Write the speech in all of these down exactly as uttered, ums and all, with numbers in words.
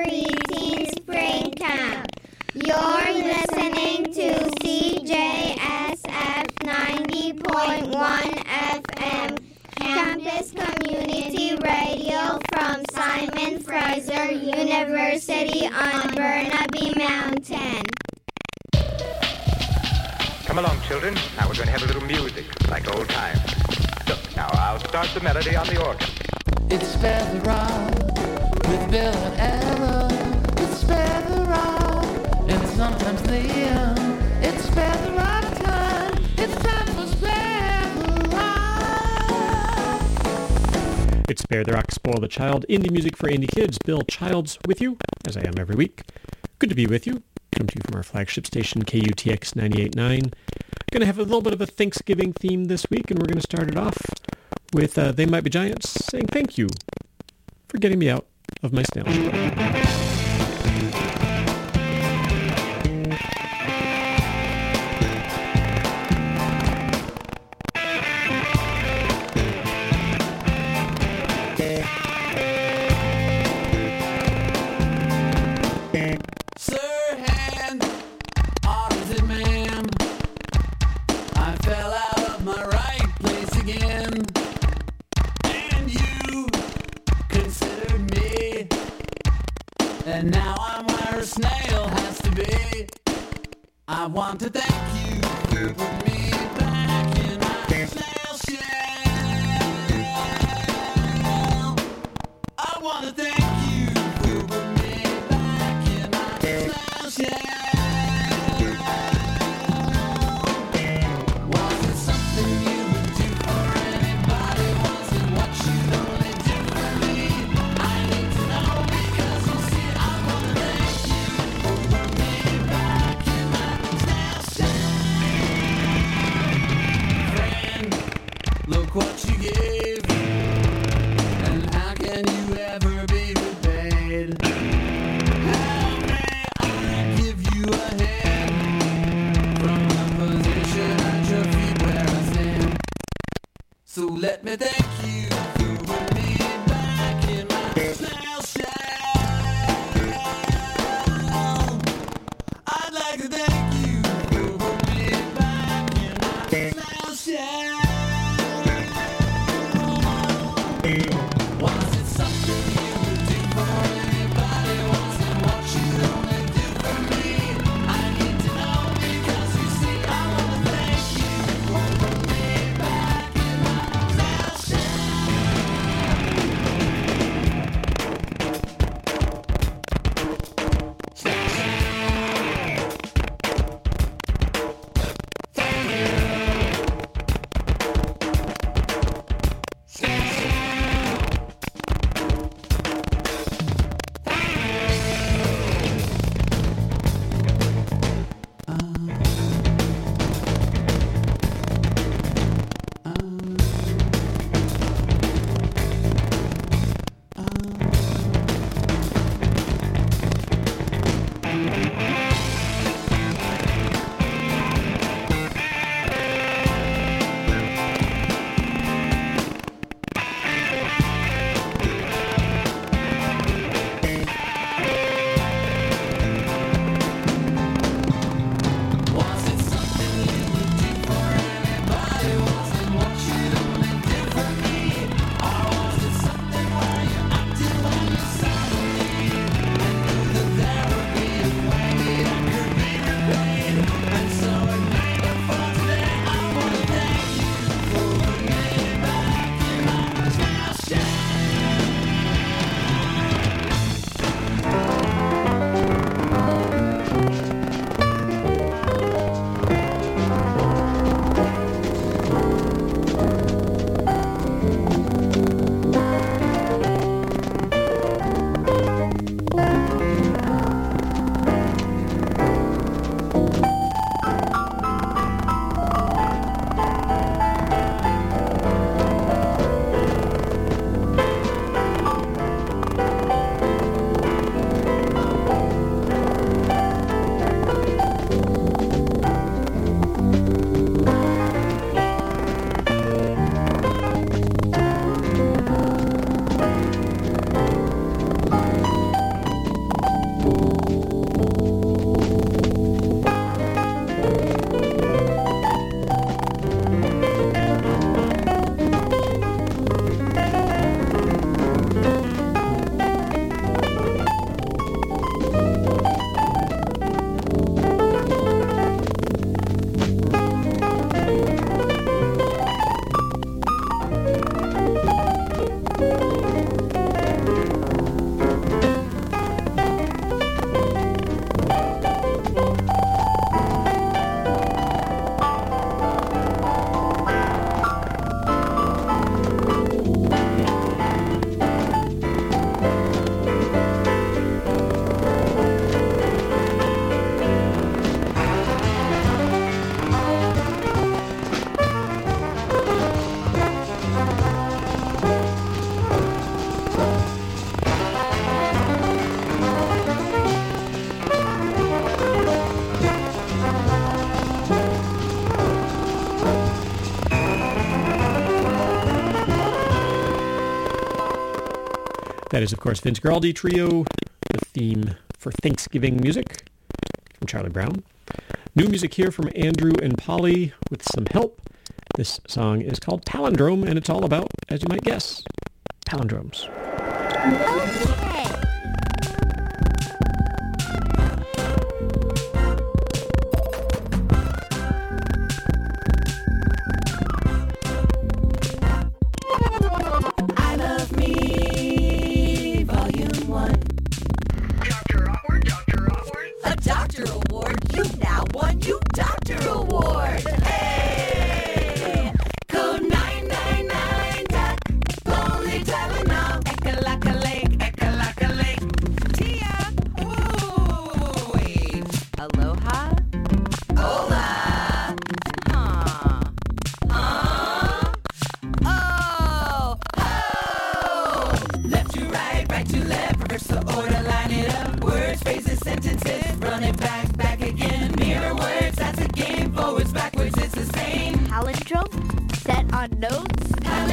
Preteen Spring Camp. You're listening to C J S F ninety point one F M, Campus Community Radio from Simon Fraser University on Burnaby Mountain. Come along, children. Now we're going to have a little music, like old times. Look, now I'll start the melody on the organ. It's Spare the Rod with Bill and Ella. It's Spare the Rod and sometimes Liam. It's Spare the Rod time. It's time for Spare the Rod. It's Spare the Rock, Spoil the Child, indie music for indie kids. Bill Childs with you, as I am every week. Good to be with you. Come to you from our flagship station, K U T X ninety-eight point nine. Going to have a little bit of a Thanksgiving theme this week, and we're going to start it off with uh, They Might Be Giants saying thank you for getting me out of my snail shell. And now I'm where a snail has to be. I want to thank you for putting me back in my snail shell. I want to thank you for putting me back in my snail shell. Was it something you would do for anybody? Was it what you'd only do for me? I need to know because you see I want to thank you for putting me back in my snail shell. Friend, look what you gave, and how can you ever be repaid? How may I give you a hand from the position at your feet where I stand? So let me thank you for putting me back in my snail shell. I'd like to thank you for putting me back in my snail shell. Was it something you would do for anybody? Was it what you'd only do for me? I need to know because you see I want to thank you for putting me back in my snail shell. That is, of course, Vince Guaraldi Trio, the theme for Thanksgiving music from Charlie Brown. New music here from Andrew and Polly with some help. This song is called Palindrome, and it's all about, as you might guess, palindromes. Okay. I Love Me, Volume one. Doctor Award, Doctor Award. A Doctor Award. You now won you Doctor Award. Hey! Code nine nine nine, Doc. Lonely Tylenol. Eckalaka-lake, eckalaka-lake. Tia. Ooh, wait. Aloha? Hola. Huh. Huh? Oh. Oh. Left to right, right to left. Reverse the order, line it up. Words, phrases, sentences. Run it back, back again. Mirror words, that's a game. Forwards, backwards, it's the same. Palindrome set on notes.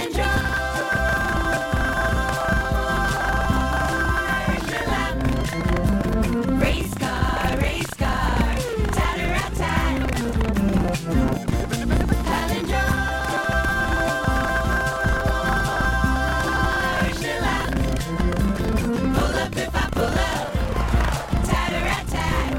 Palindrome. Race car, race car. Tatter-rat-tat. Palindrome. Pull up if I pull up. Tatter-rat-tat.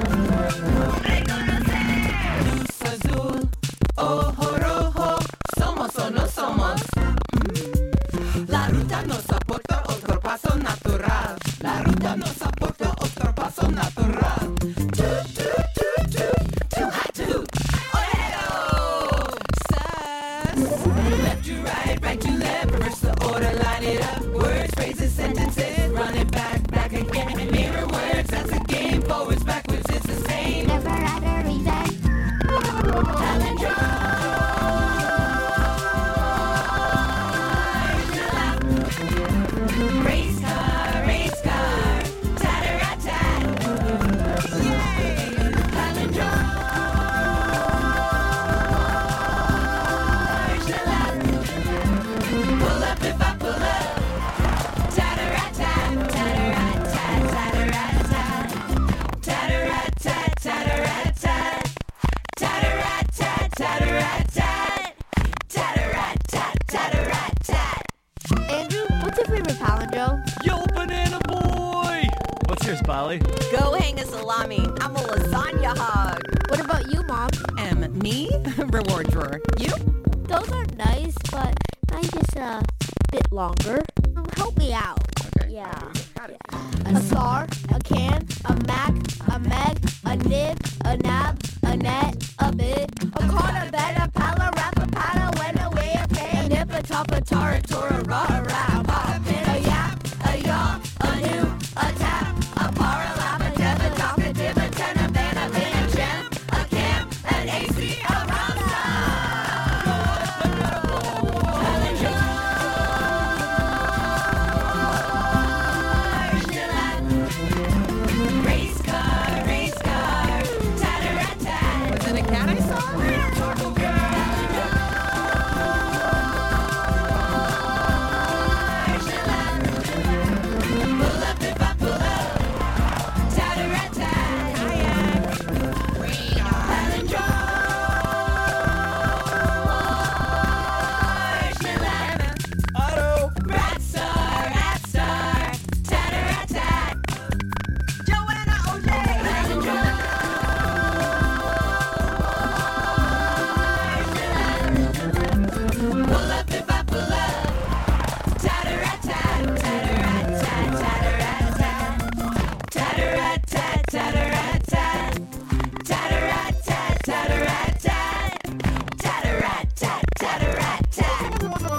Luz azul, ojo rojo, somos o no somos. Mm. La ruta nos aporta otro paso natural. La ruta nos aporta otro paso natural. Toot, toot, toot, toot, too hot toot. Oredo! Sass. Left to right, right to left, reverse the order, line it up. Words, phrases, sentences, run it back, back again. Mirror words, that's a game. Forwards, backwards, it's the same. Never had a reason. Palindrome. Race car, race car. Tatter-rat-tat. Yay! Palindrome. Pull up if I pull up. Tatter-rat-tat, tatter-rat-tat, tatter-rat-tat. Tatter-rat-tat, tatter-rat-tat. Tatter-rat-tat, tatter-rat-tat. Tatter-rat-tat, tatter-rat-tat. Andrew, what's your favorite palindrome? Yo, banana boy! What's yours, Polly? Go hang a salami. I'm a lasagna hog. What about you, Mom? And me? Reward drawer. You? Those are nice, but mine just a bit longer. Um, Help me out. Okay. Yeah. Got it. A star, a can, a mac, a meg, a nib, a nab, a net, a bit, a corner, bed, a pala, wrap, a pala, when away, a pay, a nip, a top, a tar, a tor, a raw, a rap, a pin, a yap, a yaw, a new, a tap, a par, a lap, a deb, a top, a dib, a ten, a van, a bin, a gem, a cam, an A C, a rasta. Race car, race car, tatter-rat-tat. Was it a cat I saw? Turtle pull up if I pull up. Tatter-rat-tat. Kayak. Palindrome. Auto! Rat star, rat star. Tatter-rat-tat. Joanna O J. Palindrome. Pull up if I pull up. Tatter-rat-tat, tatter-rat-tat, tatter-rat-tat. Tatter-rat-tat, tatter-rat-tat. Tatter-rat-tat, tatter-rat-tat. Tatter-rat-tat, tatter-rat-tat.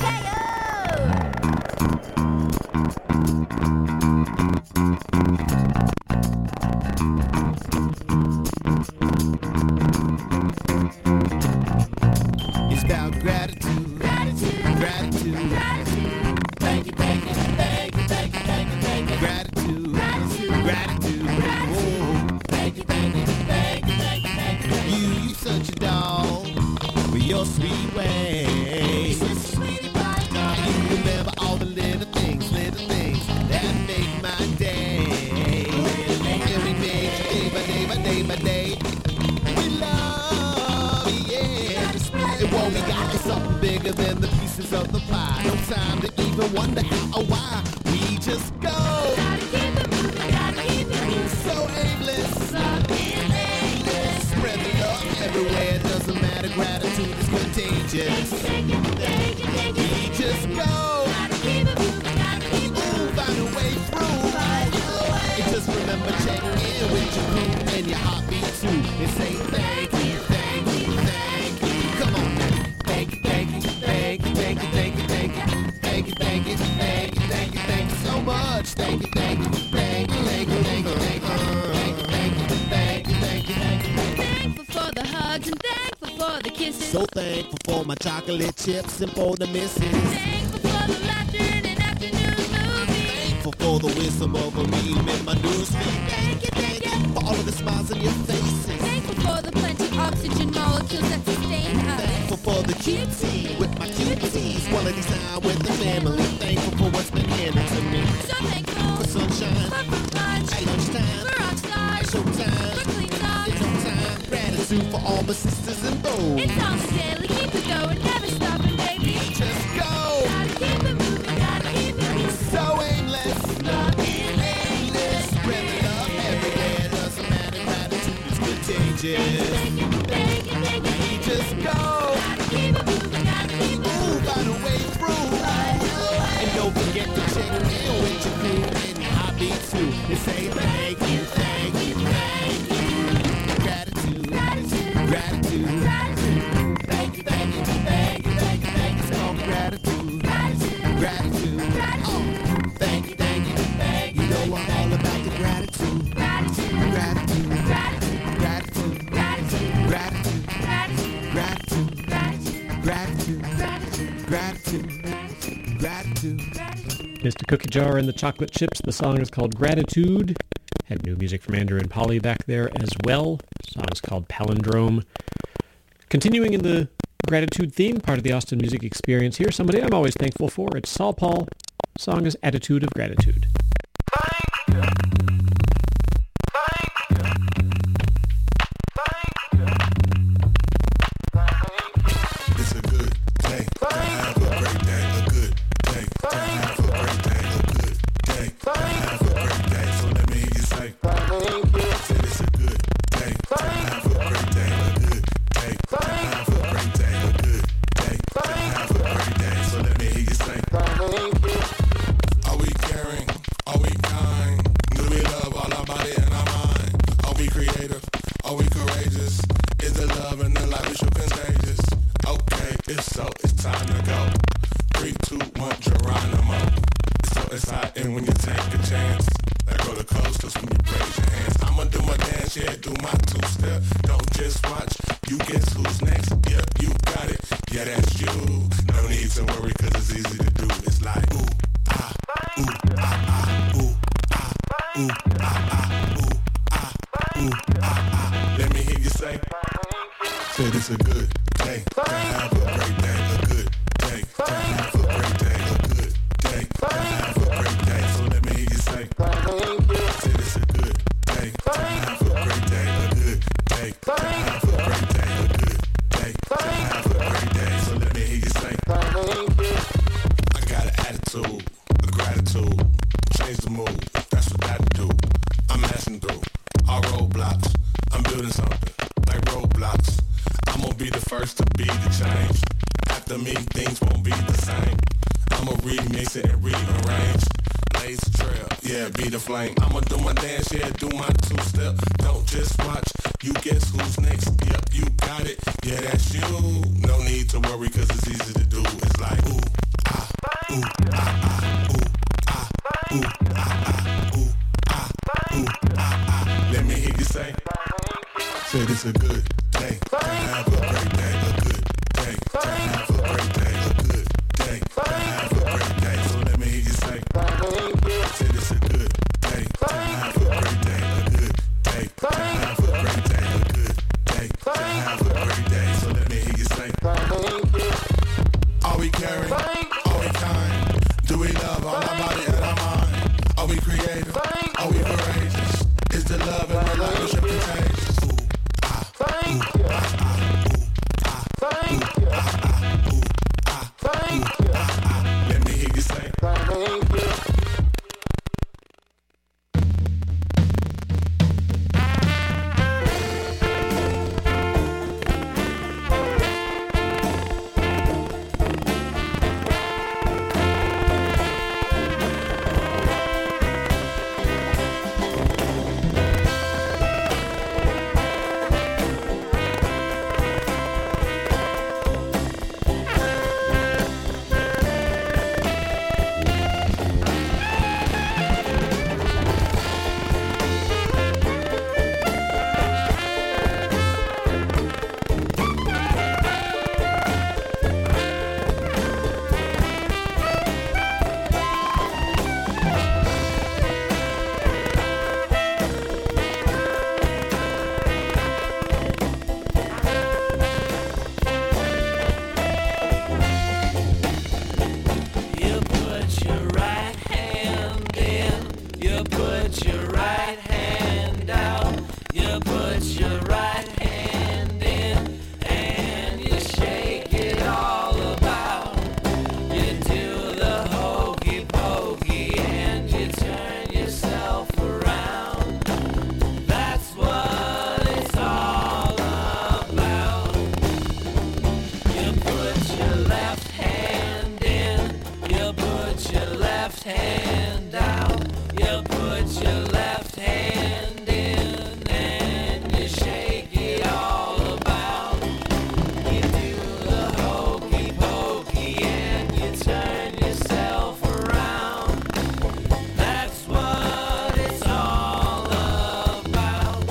It's about gratitude. Gratitude. Gratitude. Gratitude. Thank you, thank you, thank you, thank you, thank you, thank you. Gratitude. Gratitude. Gratitude. Whoa. Thank you, thank you, thank you, thank you, thank you. You, you such a dog with your sweet ways. You remember all the little things, little things that day by day. We love, yeah. And what we got is something bigger than the pieces of the pie. No time to even wonder how or why. We just go. Gotta keep it moving, gotta keep it moving. So aimless. Love is aimless. Spread the love everywhere. It doesn't matter. Gratitude is contagious. Thank you, thank you, thank you. We just go. Gotta keep it moving, gotta keep it moving. Find a way through. Find a way. And just remember, check in with your crew and your heartbeat too. And say thank you, thank you, thank you. Come on now. Thank you, thank you, thank you, thank you, thank you, thank you. Thank you, thank you, thank you, thank you, thank you so much. Thank you, thank you, thank you, thank you, thank you, thank you. Thank you, thank you, thank you, thank you, thank you. Thankful for the hugs and thankful for the kisses. So thankful for my chocolate chips and for the misses. Thankful for the laughter in an afternoon movie. Thankful for the wisdom of a meme in my newsfeed. Thank you, thank you. For all of the smiles on your faces. Thankful for the plenty oxygen molecules that sustain us. Thankful for the cutie with my cuties. Quality time with the family. Thankful for what's been handed to me. So thankful For sunshine, for fruit punch, at lunchtime, for rock stars, showtime, for clean socks. it's on time. Gratitude for all my sisters and bros. It's all daily, keep it going, never stopping, baby. Just go. Gotta keep it moving, gotta keep it moving. So aimless. Love is aimless. Spread the love everywhere. Doesn't matter. Gratitude is contagious. Thank you, thank you, thank you. We just go. Gotta keep it moving, gotta keep it moving. Move out the way through. And don't forget to check in with your crew and your hobby too. And say thank you, thank you, thank you. Gratitude, Gratitude, gratitude, gratitude, thank you, thank you, thank you, thank you, thank you. It's called gratitude, gratitude, gratitude. Oh, thank you, thank you, thank you. You know I'm all about the gratitude, gratitude, gratitude, gratitude, gratitude, gratitude, gratitude, gratitude, gratitude, gratitude, gratitude, gratitude, gratitude. Mister Cookie Jar and the Chocolate Chips. The song is called Gratitude. Had new music from Andrew and Polly back there as well. The song is called Palindrome. Continuing in the gratitude theme, part of the Austin Music Experience here, somebody I'm always thankful for. It's Saul Paul. The song is Attitude of Gratitude. It's a good day to have a great day. A good day to have a great day. A good day to have a great day. So let me hear you say, said it's a good day to have a great day. A good day to have a great day. A good day to have a great day. So let me hear you say, are we caring? Are we kind? Do we love all our body and our mind? Are we creative? Are we courageous? Is the love and the light we should contagious? Okay, if so, it's time to go. Three, two, one, Geronimo. It's so exciting when you take a chance. Let go the coasters when you raise your hands. I'ma do my dance, yeah, do my two-step. Don't just watch, you guess who's next. Yep, you got it, yeah, that's you. No need to worry, cause it's easy to do. It's like, ooh, ah, ooh, ah, ah, ooh, ah, ooh, ah, ah, ooh, ah, ooh, ah, ah. Let me hear you say, said it's a good day to have a great day. A good day to have a great day. A good day to have a great day. So let me hear you say, said it's a good day to have a great day. A good day to have a great day. A good day to have a great day. So let me hear you say, I got an attitude, a gratitude, change the mood. That's what I do. I'm messing through all roadblocks. I'm building something like roadblocks. I'm gonna be the first to be the change. After me, things won't be the same. I'ma remix it and rearrange. Blaze the trail, yeah, be the flame. I'ma do my dance, yeah, do my two-step. Don't just watch, you guess who's next. Yep, you got it, yeah, that's you. No need to worry, cause it's easy to do. It's like, ooh, ah, ooh, ah, ah, ooh, ah, ooh, ah, ah, ooh, ah, ooh, ah, ah. Let me hear you say, said it's a good day to have a great day. A good day to have a great day. A good day to have a great day. So let me hear you say, said it's a good day to have a great day. A good day to have a great day. A good day to have a great day. So let me hear you say, are we caring? Are we kind? Do we love all our body and our mind? Are we creative? Are we courageous? Is the love and the light we should contagious? You put your left hand in and you shake it all about. You do the hokey pokey and you turn yourself around. That's what it's all about.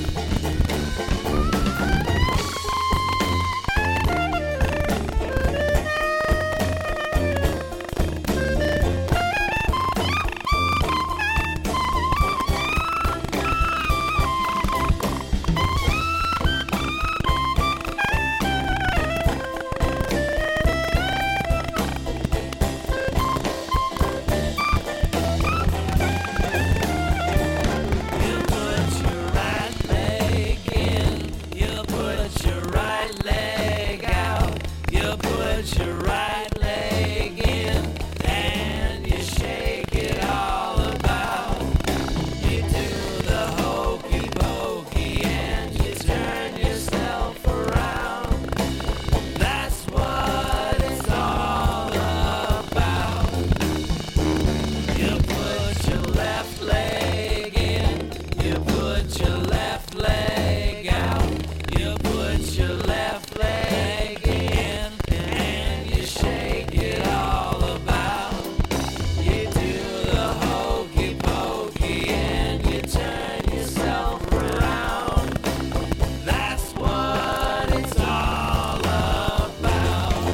You put your right leg in, you put your right leg out. You put your right leg in and you shake it all about. You do the hokey pokey and you turn yourself around. That's what it's all about. You put your left leg in, you put your left leg out. You put your left leg in and you shake it all about. You do the hokey pokey and you turn yourself around. That's what it's all about.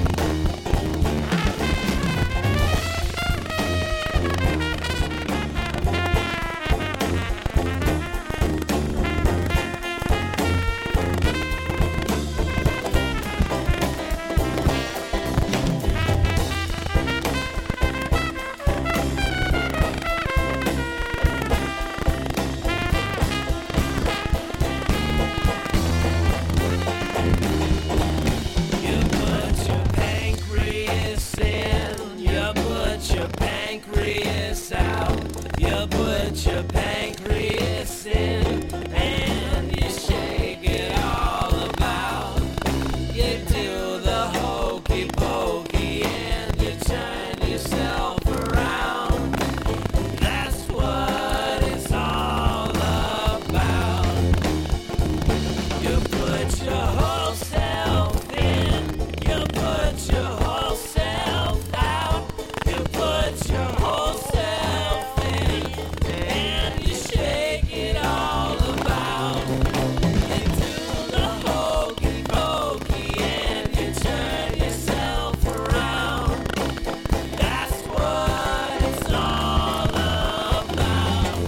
You put your pancreas in, you put your pancreas out. You put your pancreas in and you shake it all about. You do the hokey pokey and you turn yourself around. That's what it's all about. You put your whole self in, you put your whole self out. You put your whole self in and you shake it all about. You do the hokey pokey and you turn yourself around. That's what it's all about.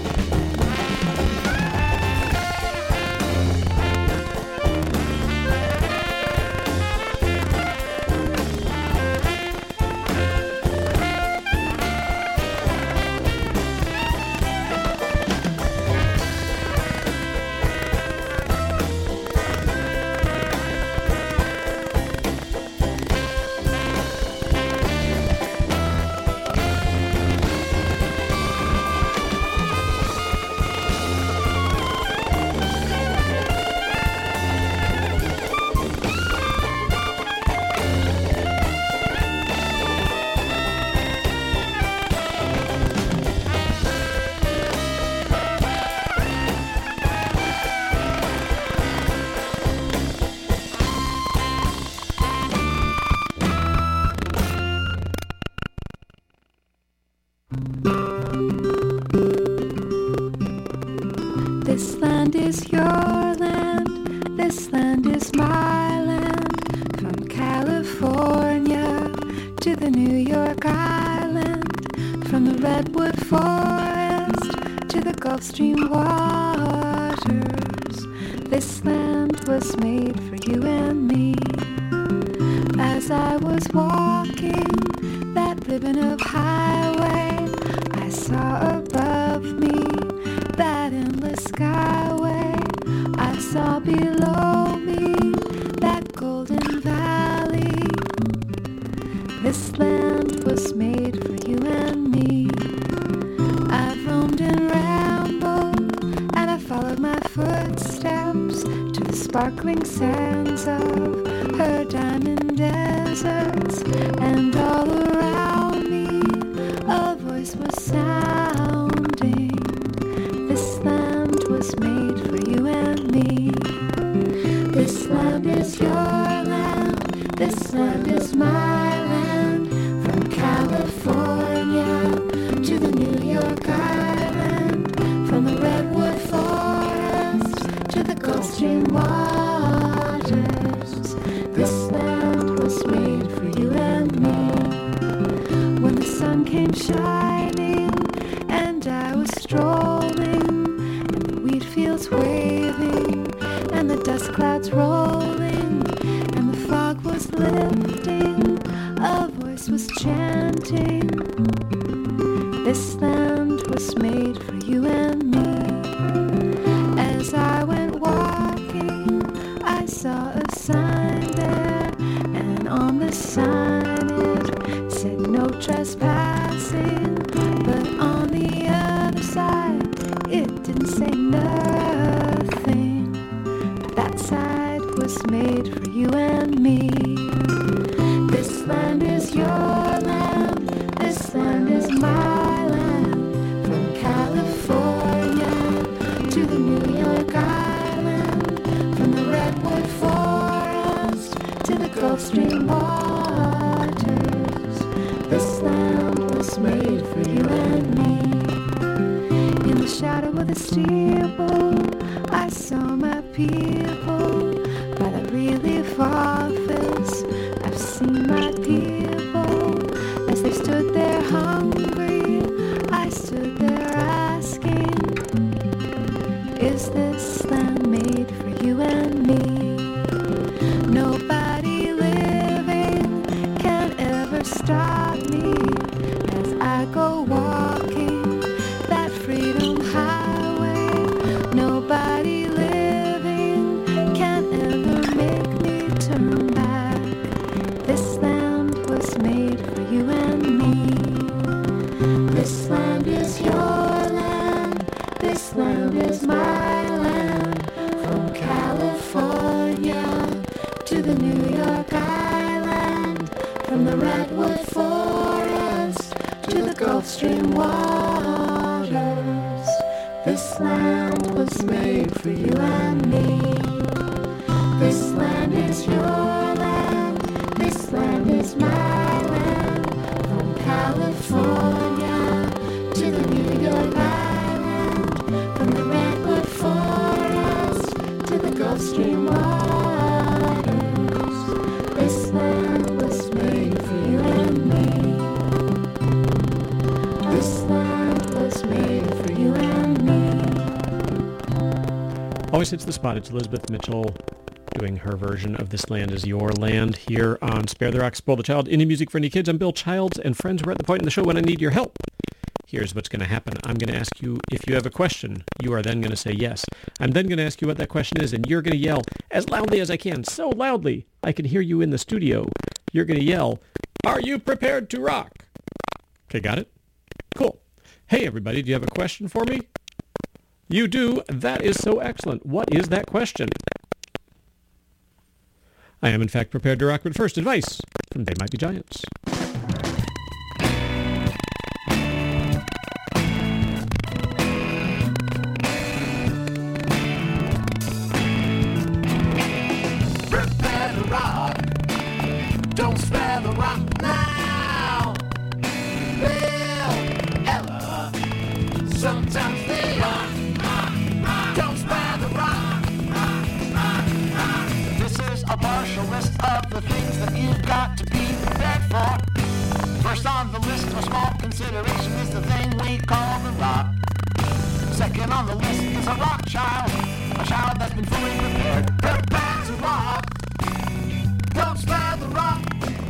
This land is your land, this land is my land. From California to the New York Island, from the Redwood Forest to the Gulf Stream waters. This land was made for you and me. As I was walking that ribbon of highway, I saw above me that endless skyway. I saw below me that golden valley. This land was made for you and me. I've roamed and rambled, and I followed my footsteps to the sparkling sands of her diamond deserts. And all around me a voice was sounding. York Island, from the redwood forest to the Gulf Stream waters. This land was made for you and me. When the sun came shining and I was strolling, and the wheat fields waving and the dust clouds rolling and the fog was lifting, a voice was chanting, this land was made for you and me. As I went walking, I saw a sign there, and on the sign it said no trespassing, but on the other side it didn't say nothing. But that side was made for you and me. This land is your land, this land is my land, from California to the New York Island, from the redwood forest to the Gulf Stream waters. This land was made for you and me. In the shadow of the steeple, I saw my people. By the relief office, I've seen my people. As they stood there hungry, I stood there asking, is this land made for you and me? Nobody living can ever stop me as I go walking that freedom highway. Nobody living can ever make me turn back. This land was made for you and me. This land is your land, this land is my land, from California to the New York Island, from the redwood forest to the Gulf Stream waters. This land was made for you and me. This land is your land, this land is my land, from California to the New York Island, from the redwood forest to the Gulf Stream waters. This land was made for you and me. This land was made for you and me. Always hits the spot. It's Elizabeth Mitchell doing her version of This Land Is Your Land here on Spare the Rock, Spoil the Child, Indie Music for Any Kids. I'm Bill Childs, and friends, we're at the point in the show when I need your help. Here's what's going to happen. I'm going to ask you if you have a question. You are then going to say yes. I'm then going to ask you what that question is, and you're going to yell as loudly as I can, so loudly I can hear you in the studio. You're going to yell, "Are you prepared to rock?" Okay, got it? Cool. Hey, everybody, do you have a question for me? You do. That is so excellent. What is that question? I am, in fact, prepared to rock, but first, advice from They Might Be Giants. Prepare to rock. Don't spare the rock now. Bill, Ella, sometimes they are. Don't spare the rock. This is a partial list of the things that you've got to be prepared for. First on the list for small consideration is the thing we call the rock. Second on the list is a rock child, a child that's been fully prepared. Prepare to rock. Don't spare the rock.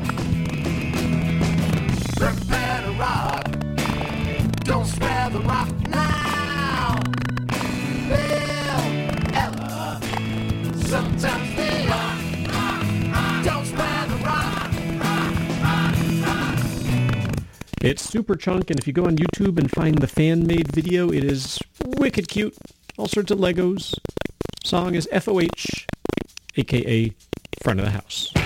Prepare to rock. Don't spare the rock now. Bill, Ella, sometimes they are. Don't spare the rock. It's super chunk, and if you go on YouTube and find the fan-made video, it is wicked cute. All sorts of Legos. Song is F O H, a k a Front of the House.